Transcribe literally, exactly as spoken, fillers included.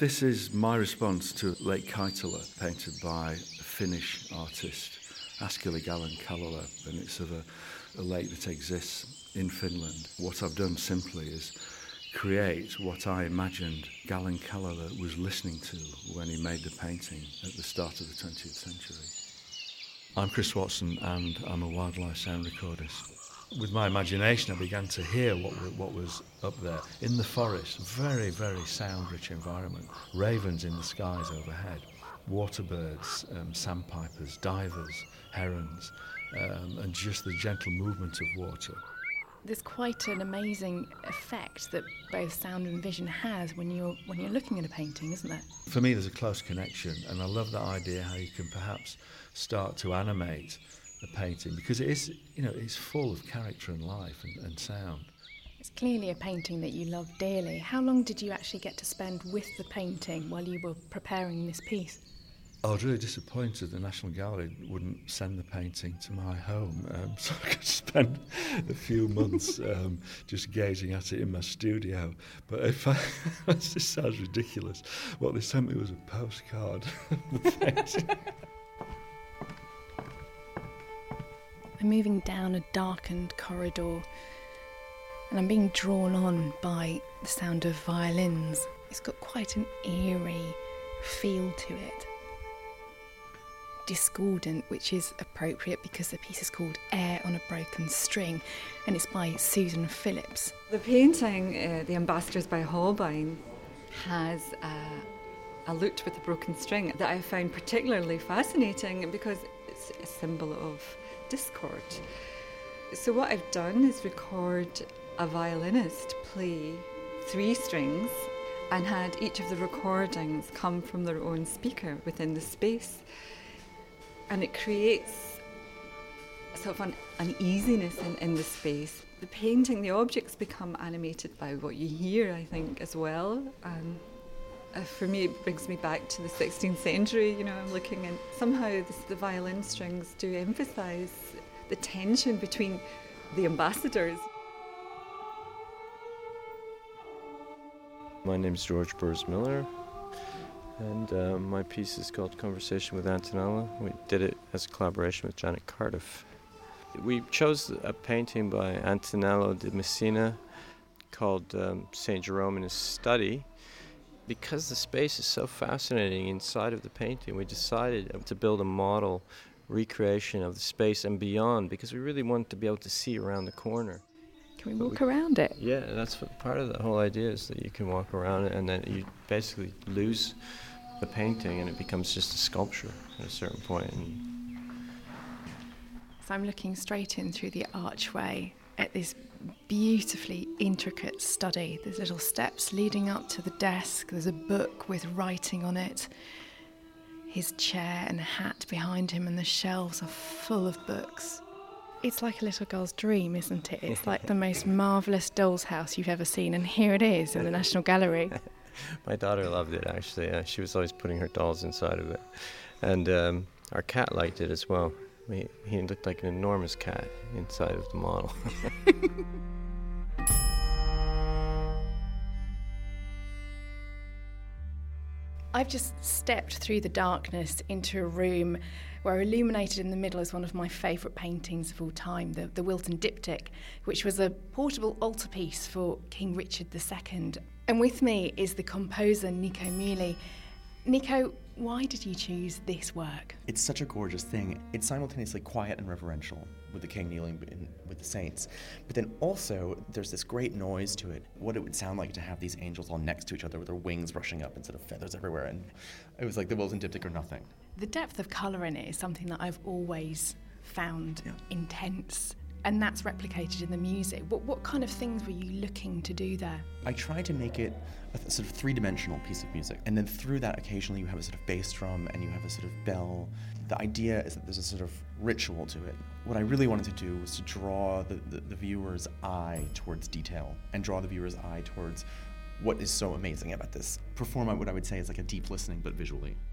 This is my response to Lake Kaitala, painted by a Finnish artist, Askeli Gallen-Kallela, and it's of a, a lake that exists in Finland. What I've done simply is create what I imagined Gallen-Kallela was listening to when he made the painting at the start of the twentieth century. I'm Chris Watson, and I'm a wildlife sound recordist. With my imagination, I began to hear what what was up there in the forest. Very, very sound-rich environment. Ravens in the skies overhead, waterbirds, um, sandpipers, divers, herons, um, and just the gentle movement of water. There's quite an amazing effect that both sound and vision has when you're when you're looking at a painting, isn't there? For me, there's a close connection, and I love that idea how you can perhaps start to animate a painting, because it is, you know, it's full of character and life and, and sound. It's clearly a painting that you love dearly. How long did you actually get to spend with the painting while you were preparing this piece? I was really disappointed the National Gallery wouldn't send the painting to my home, um, so I could spend a few months um, just gazing at it in my studio. But if I, this sounds ridiculous, what they sent me was a postcard of the painting. I'm moving down a darkened corridor, and I'm being drawn on by the sound of violins. It's got quite an eerie feel to it. Discordant, which is appropriate because the piece is called Air on a Broken String, and it's by Susan Phillips. The painting, uh, The Ambassadors by Holbein, has uh, a lute with a broken string that I found particularly fascinating because it's a symbol of discord. So what I've done is record a violinist play three strings and had each of the recordings come from their own speaker within the space. And it creates sort of an uneasiness in, in the space. The painting, the objects become animated by what you hear, I think, as well. And uh, for me, it brings me back to the sixteenth century. You know, I'm looking, and somehow this, the violin strings do emphasise the tension between the ambassadors. My name's George Burrs Miller, and uh, my piece is called Conversation with Antonella. We did it as a collaboration with Janet Cardiff. We chose a painting by Antonello de Messina called um, Saint Jerome in His Study. Because the space is so fascinating inside of the painting, we decided to build a model recreation of the space and beyond, because we really wanted to be able to see around the corner. Can we walk we, around it? Yeah, that's what part of the whole idea is, that you can walk around it and then you basically lose the painting and it becomes just a sculpture at a certain point. And so I'm looking straight in through the archway at this beautifully intricate study. There's little steps leading up to the desk. There's a book with writing on it. His chair and hat behind him, and the shelves are full of books. It's like a little girl's dream, isn't it? It's like the most marvellous doll's house you've ever seen, and here it is in the National Gallery. My daughter loved it, actually. Uh, she was always putting her dolls inside of it. And um, our cat liked it as well. He, he looked like an enormous cat inside of the model. I've just stepped through the darkness into a room where illuminated in the middle is one of my favourite paintings of all time, the, the Wilton Diptych, which was a portable altarpiece for King Richard the Second. And with me is the composer Nico Muhly. Nico, why did you choose this work? It's such a gorgeous thing. It's simultaneously quiet and reverential, with the king kneeling in, with the saints. But then also, there's this great noise to it. What it would sound like to have these angels all next to each other with their wings brushing up instead of feathers everywhere. And it was like the Wilton Diptych or nothing. The depth of colour in it is something that I've always found yeah. intense. And that's replicated in the music. What what kind of things were you looking to do there? I tried to make it a th- sort of three-dimensional piece of music. And then through that, occasionally you have a sort of bass drum and you have a sort of bell. The idea is that there's a sort of ritual to it. What I really wanted to do was to draw the, the, the viewer's eye towards detail and draw the viewer's eye towards what is so amazing about this. Perform what I would say is like a deep listening, but visually.